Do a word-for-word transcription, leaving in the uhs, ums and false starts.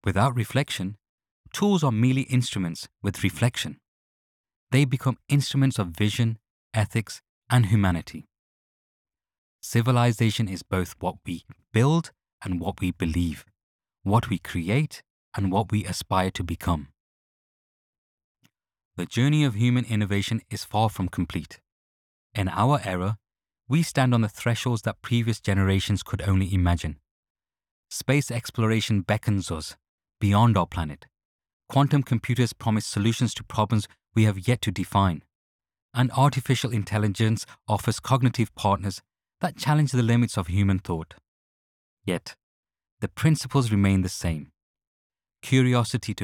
Without reflection, tools are merely instruments with reflection. They become instruments of vision, ethics, and humanity. Civilization is both what we build and what we believe, what we create and what we aspire to become. The journey of human innovation is far from complete. In our era, we stand on the thresholds that previous generations could only imagine. Space exploration beckons us beyond our planet. Quantum computers promise solutions to problems we have yet to define. And artificial intelligence offers cognitive partners that challenge the limits of human thought. Yet, the principles remain the same. Curiosity to